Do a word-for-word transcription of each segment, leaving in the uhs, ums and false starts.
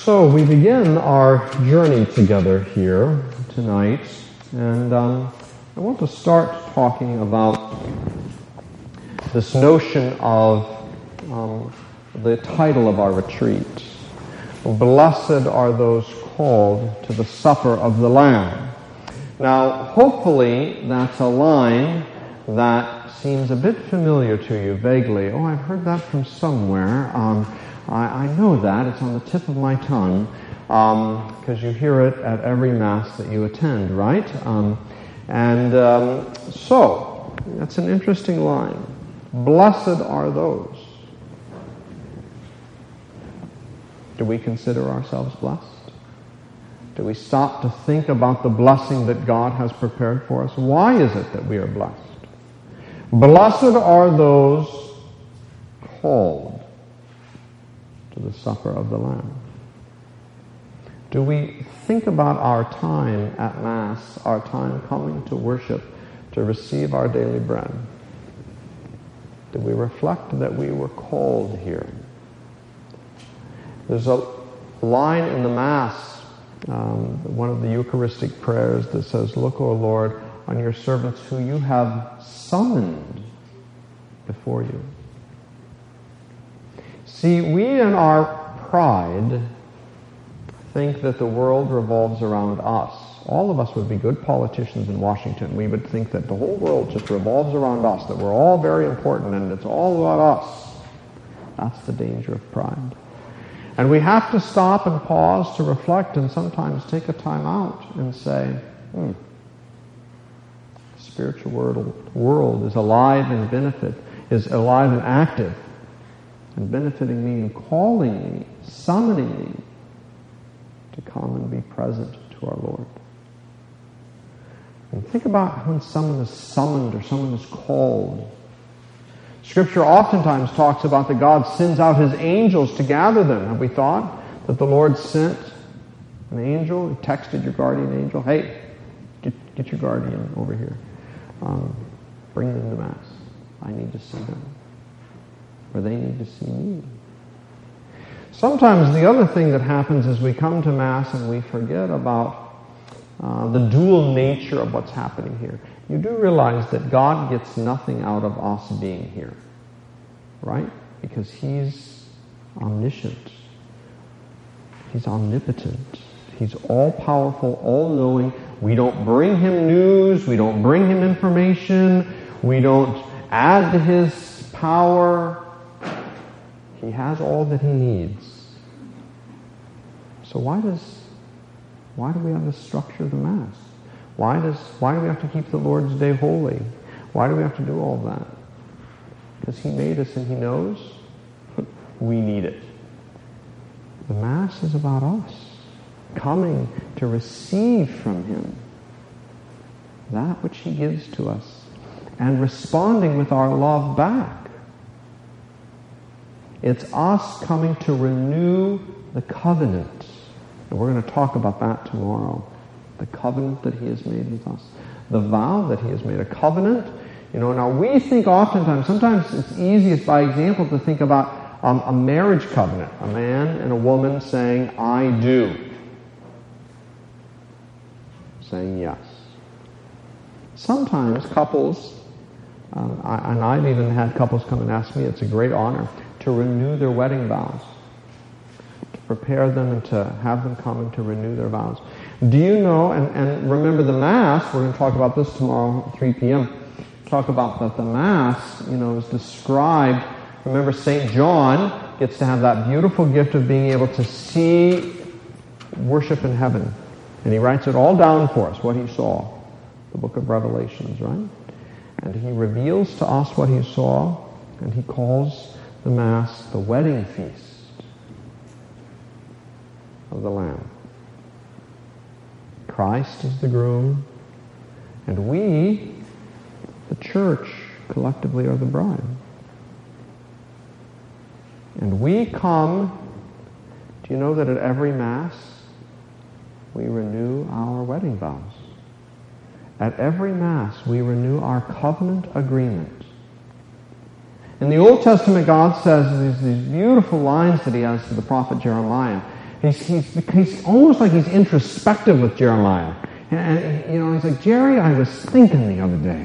So we begin our journey together here tonight, and um, I want to start talking about this notion of um, the title of our retreat. Blessed are those called to the supper of the Lamb. Now, hopefully that's a line that seems a bit familiar to you, vaguely. Oh, I've heard that from somewhere. Um, I, I know that. It's on the tip of my tongue, because um, you hear it at every Mass that you attend, right? Um, and um, so, that's an interesting line. Blessed are those. Do we consider ourselves blessed? Do we stop to think about the blessing that God has prepared for us? Why is it that we are blessed? Blessed are those called to the supper of the Lamb. Do we think about our time at Mass, our time coming to worship, to receive our daily bread? Do we reflect that we were called here? There's a line in the Mass, um, one of the Eucharistic prayers that says, "Look, O Lord, on your servants who you have summoned before you." See, we in our pride think that the world revolves around us. All of us would be good politicians in Washington. We would think that the whole world just revolves around us, that we're all very important and it's all about us. That's the danger of pride. And we have to stop and pause to reflect and sometimes take a time out and say, hmm, the spiritual world, world is alive and benefit, is alive and active, and benefiting me and calling me, summoning me to come and be present to our Lord. And think about when someone is summoned or someone is called. Scripture oftentimes talks about that God sends out His angels to gather them. Have we thought that the Lord sent an angel? He texted your guardian angel, "Hey, get, get your guardian over here. Um, bring them to Mass. I need to see them." Or they need to see me. Sometimes the other thing that happens is we come to Mass and we forget about uh, the dual nature of what's happening here. You do realize that God gets nothing out of us being here, right? Because He's omniscient. He's omnipotent. He's all-powerful, all-knowing. We don't bring Him news. We don't bring Him information. We don't add to His power. He has all that He needs. So why does why do we have the structure of the Mass? Why does why do we have to keep the Lord's Day holy? Why do we have to do all that? Because He made us and He knows we need it. The Mass is about us coming to receive from Him that which He gives to us and responding with our love back. It's us coming to renew the covenant. And we're going to talk about that tomorrow. The covenant that He has made with us. The vow that He has made. A covenant. You know, now we think oftentimes, sometimes it's easiest by example to think about um, a marriage covenant. A man and a woman saying, "I do." Saying yes. Sometimes couples, uh, I, and I've even had couples come and ask me, it's a great honor to renew their wedding vows, to prepare them and to have them come and to renew their vows. Do you know, and, and remember the Mass, we're going to talk about this tomorrow at three p.m., talk about that the Mass, you know, is described. Remember Saint John gets to have that beautiful gift of being able to see worship in heaven. And he writes it all down for us, what he saw. The book of Revelations, right? And he reveals to us what he saw, and he calls the Mass the wedding feast of the Lamb. Christ is the groom, and we, the church, collectively are the bride. And we come, do you know that at every Mass we renew our wedding vows? At every Mass we renew our covenant agreement. In the Old Testament, God says these, these beautiful lines that He has to the prophet Jeremiah. He's, he's, he's almost like he's introspective with Jeremiah. And, and, you know, he's like, Jerry, I was thinking the other day.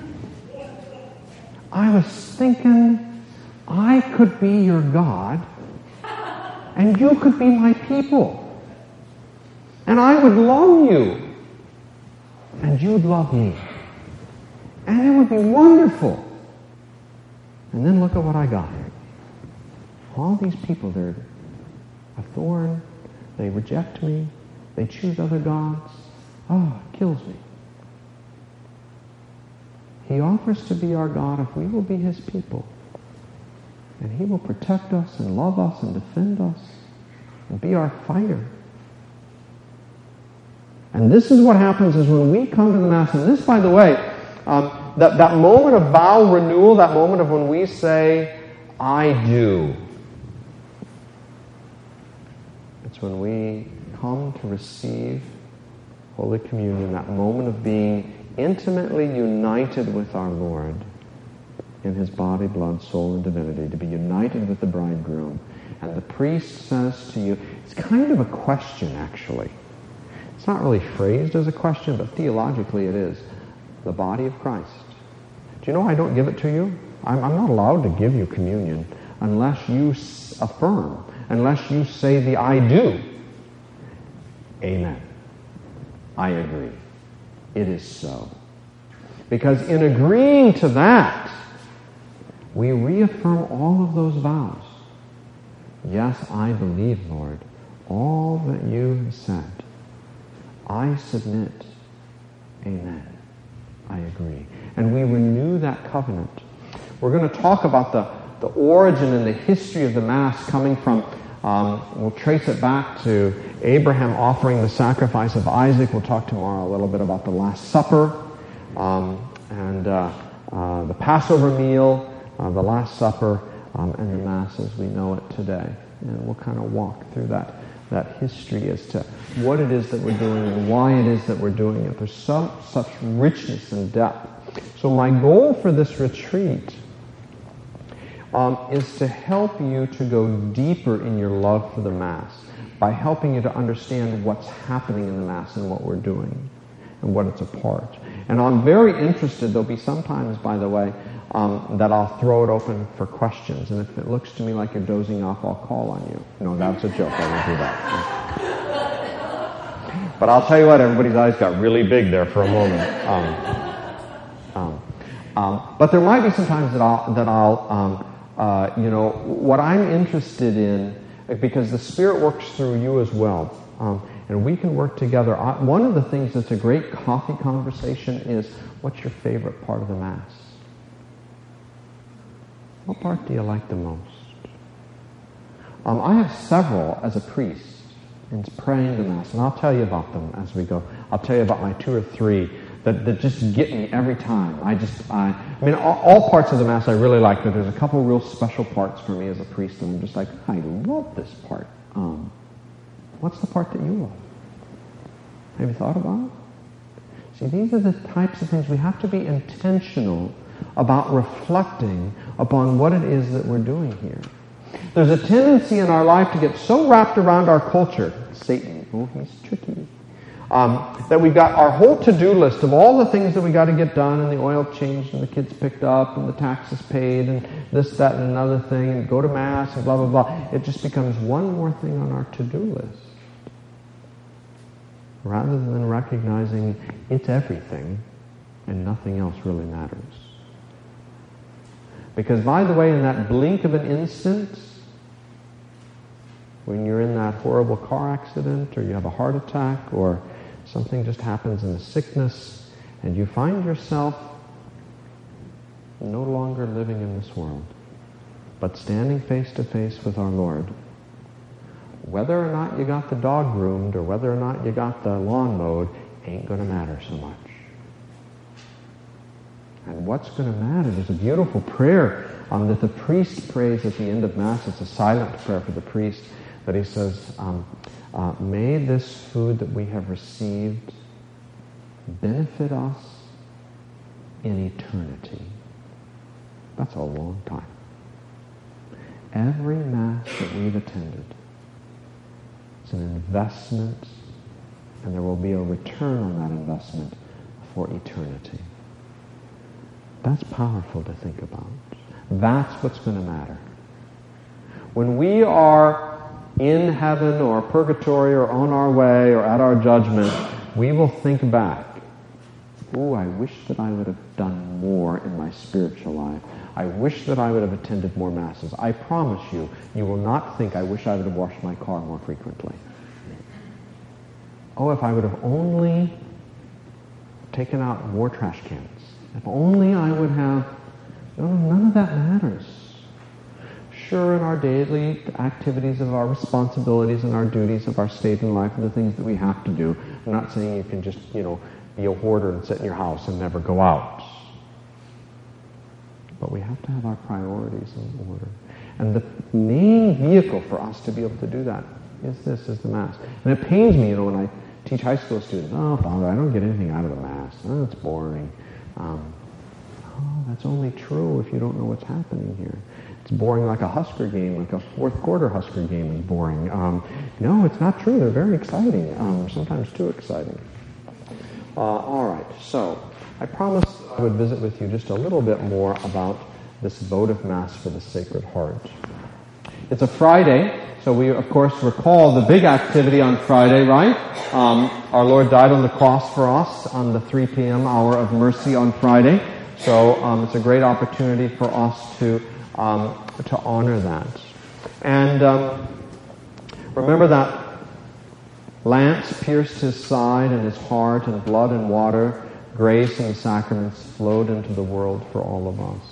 I was thinking I could be your God and you could be my people. And I would love you and you'd love me. And it would be wonderful. And then look at what I got. All these people, they're a thorn. They reject me. They choose other gods. Oh, it kills me. He offers to be our God if we will be His people. And He will protect us and love us and defend us and be our fighter. And this is what happens is when we come to the Mass, and this, by the way, um, that, that moment of vow renewal, that moment of when we say, I do. It's when we come to receive Holy Communion, that moment of being intimately united with our Lord in His body, blood, soul, and divinity, to be united with the bridegroom. And the priest says to you, it's kind of a question, actually. It's not really phrased as a question, but theologically it is. The body of Christ. Do you know I don't give it to you? I'm, I'm not allowed to give you communion unless you s- affirm, unless you say the I do. Amen. I agree. It is so. Because in agreeing to that, we reaffirm all of those vows. Yes, I believe, Lord, all that you have said. I submit. Amen. I agree. And we renew that covenant. We're going to talk about the, the origin and the history of the Mass coming from, um, we'll trace it back to Abraham offering the sacrifice of Isaac. We'll talk tomorrow a little bit about the Last Supper um, and uh, uh, the Passover meal, uh, the Last Supper, um, and the Mass as we know it today. And we'll kind of walk through that that history as to what it is that we're doing and why it is that we're doing it. There's so, such richness and depth. So my goal for this retreat um, is to help you to go deeper in your love for the Mass by helping you to understand what's happening in the Mass and what we're doing and what it's a part. And I'm very interested, there'll be sometimes, by the way, um, that I'll throw it open for questions. And if it looks to me like you're dozing off, I'll call on you. No, that's a joke. I won't do that. But I'll tell you what, everybody's eyes got really big there for a moment. Um, um, um, but there might be some times that I'll, that I'll um, uh, you know, what I'm interested in, because the Spirit works through you as well. Um, and we can work together. I, one of the things that's a great coffee conversation is, what's your favorite part of the Mass? What part do you like the most? Um, I have several as a priest in praying the Mass, and I'll tell you about them as we go. I'll tell you about my two or three that, that just get me every time. I just, I, I mean, all, all parts of the Mass I really like, but there's a couple real special parts for me as a priest, and I'm just like, I love this part. Um, what's the part that you love? Have you thought about it? See, these are the types of things we have to be intentional about reflecting upon what it is that we're doing here. There's a tendency in our life to get so wrapped around our culture, Satan, oh, he's tricky, um, that we've got our whole to-do list of all the things that we got to get done, and the oil changed, and the kids picked up, and the taxes paid, and this, that, and another thing, and go to Mass, and blah, blah, blah. It just becomes one more thing on our to-do list, rather than recognizing it's everything, and nothing else really matters. Because, by the way, in that blink of an instant, when you're in that horrible car accident, or you have a heart attack, or something just happens in a sickness, and you find yourself no longer living in this world, but standing face to face with our Lord, whether or not you got the dog groomed, or whether or not you got the lawn mowed, ain't going to matter so much. And what's going to matter? There's a beautiful prayer um, that the priest prays at the end of Mass. It's a silent prayer for the priest, that he says, um, uh, may this food that we have received benefit us in eternity. That's a long time. Every Mass that we've attended, It's an investment, and there will be a return on that investment for eternity. That's powerful to think about. That's what's going to matter. When we are in heaven or purgatory or on our way or at our judgment, we will think back. Ooh, I wish that I would have done more in my spiritual life. I wish that I would have attended more masses. I promise you, you will not think, I wish I would have washed my car more frequently. Oh, if I would have only taken out more trash cans. If only I would have... No, none of that matters. Sure, in our daily activities of our responsibilities and our duties of our state in life and the things that we have to do, I'm not saying you can just, you know, be a hoarder and sit in your house and never go out. But we have to have our priorities in order. And the main vehicle for us to be able to do that is this, is the Mass. And it pains me, you know, when I teach high school students, oh, Father, I don't get anything out of the Mass. Oh, it's boring. Um, oh, that's only true if you don't know what's happening here. It's boring like a Husker game, like a fourth quarter Husker game is boring. Um, no, it's not true. They're very exciting, um, sometimes too exciting. Uh, all right, so I promised I would visit with you just a little bit more about this votive Mass for the Sacred Heart. It's a Friday, so we, of course, recall the big activity on Friday, right? Um, our Lord died on the cross for us on the three p.m. hour of mercy on Friday. So um, it's a great opportunity for us to um, to honor that. And um, remember that lance pierced his side and his heart, and blood and water, grace and the sacraments flowed into the world for all of us.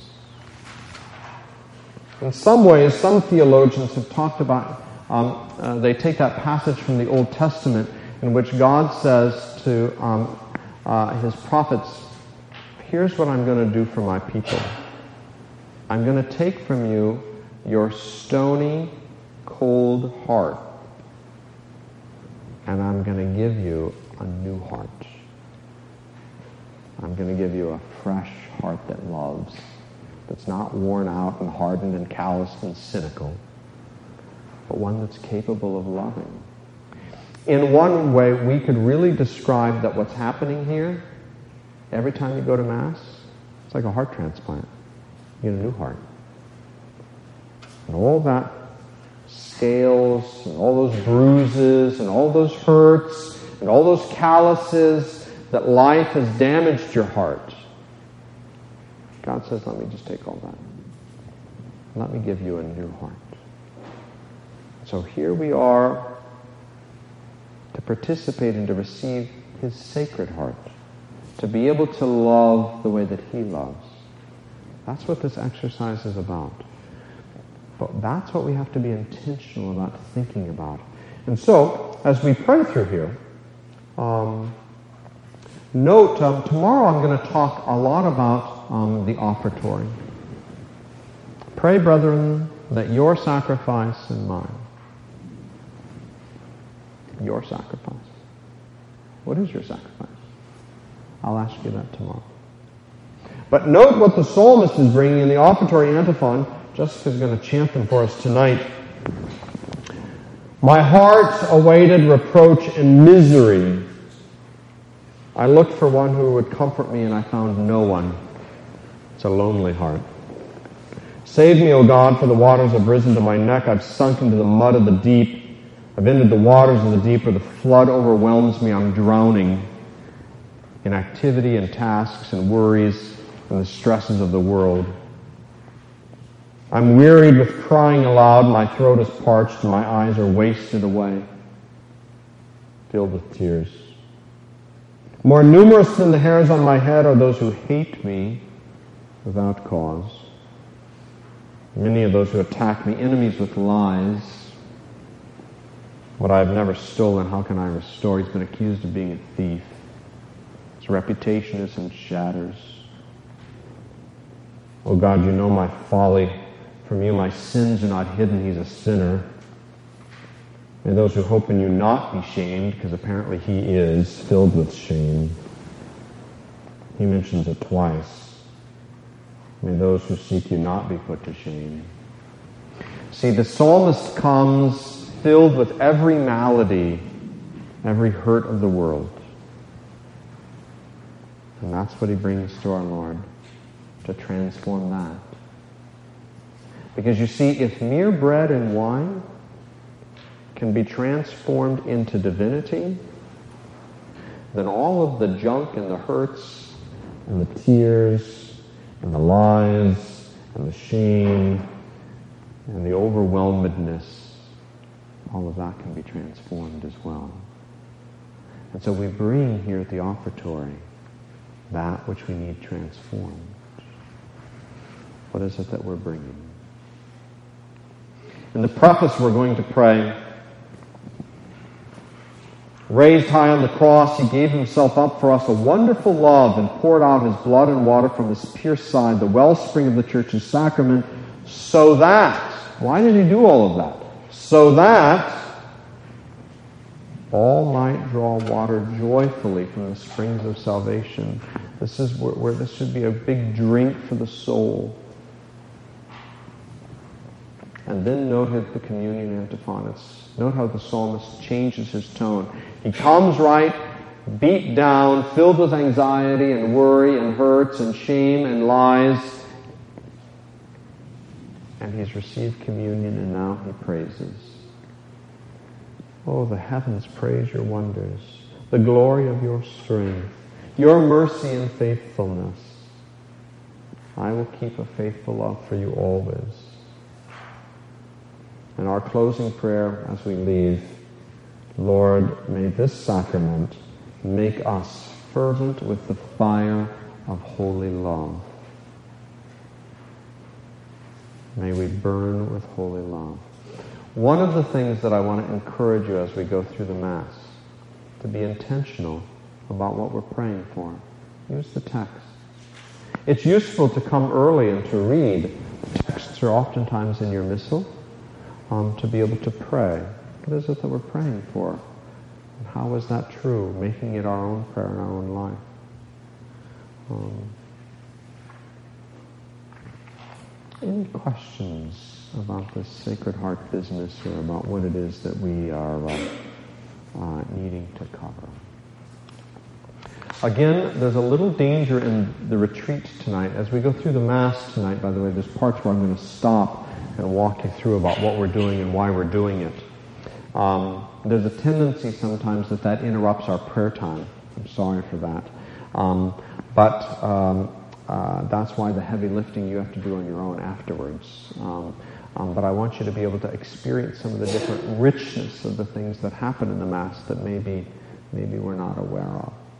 In some ways, some theologians have talked about, um, uh, they take that passage from the Old Testament in which God says to um, uh, his prophets, here's what I'm going to do for my people. I'm going to take from you your stony, cold heart, and I'm going to give you a new heart. I'm going to give you a fresh heart that loves, that's not worn out and hardened and calloused and cynical, but one that's capable of loving. In one way, we could really describe that what's happening here, every time you go to Mass, it's like a heart transplant. You get a new heart. And all that scales, and all those bruises, and all those hurts, and all those calluses that life has damaged your heart. God says, let me just take all that. Let me give you a new heart. So here we are to participate and to receive his sacred heart, to be able to love the way that he loves. That's what this exercise is about. But that's what we have to be intentional about thinking about. And so, as we pray through here, um, note, um, tomorrow I'm going to talk a lot about um, the offertory. Pray, brethren, that your sacrifice and mine, your sacrifice. What is your sacrifice? I'll ask you that tomorrow. But note what the psalmist is bringing in the offertory antiphon. Jessica's going to chant them for us tonight. My heart awaited reproach and misery. I looked for one who would comfort me, and I found no one. It's a lonely heart. Save me, O God, for the waters have risen to my neck. I've sunk into the mud of the deep. I've entered the waters of the deep where the flood overwhelms me. I'm drowning in activity and tasks and worries and the stresses of the world. I'm wearied with crying aloud. My throat is parched and my eyes are wasted away, filled with tears. More numerous than the hairs on my head are those who hate me without cause. Many of those who attack me, enemies with lies. What I have never stolen, how can I restore? He's been accused of being a thief. His reputation is in shatters. Oh God, you know my folly. From you my sins are not hidden. He's a sinner. May those who hope in you not be shamed, because apparently he is filled with shame. He mentions it twice. May those who seek you not be put to shame. See, the psalmist comes filled with every malady, every hurt of the world. And that's what he brings to our Lord, to transform that. Because you see, if mere bread and wine can be transformed into divinity, then all of the junk and the hurts and the tears and the lies and the shame and the overwhelmedness, all of that can be transformed as well. And so we bring here at the offertory that which we need transformed. What is it that we're bringing? In the preface, we're going to pray, raised high on the cross, he gave himself up for us a wonderful love and poured out his blood and water from his pierced side, the wellspring of the church's sacrament, so that, why did he do all of that? So that all might draw water joyfully from the springs of salvation. This is where, where this should be a big drink for the soul. And then note the communion antiphonous. Note how the psalmist changes his tone. He comes right, beat down, filled with anxiety and worry and hurts and shame and lies. And he's received communion and now he praises. Oh, the heavens praise your wonders, the glory of your strength, your mercy and faithfulness. I will keep a faithful love for you always. And our closing prayer as we leave, Lord, may this sacrament make us fervent with the fire of holy love. May we burn with holy love. One of the things that I want to encourage you as we go through the Mass, to be intentional about what we're praying for. Use the text. It's useful to come early and to read. Texts are oftentimes in your missal, um, to be able to pray. What is it that we're praying for? And how is that true? Making it our own prayer in our own life. Um, any questions about this Sacred Heart business, or about what it is that we are uh, uh, needing to cover? Again, there's a little danger in the retreat tonight. As we go through the Mass tonight, by the way, there's parts where I'm going to stop and walk you through about what we're doing and why we're doing it. Um, there's a tendency sometimes that that interrupts our prayer time. I'm sorry for that. Um, but um, uh, that's why the heavy lifting you have to do on your own afterwards. Um, Um, but I want you to be able to experience some of the different richness of the things that happen in the Mass that maybe maybe we're not aware of.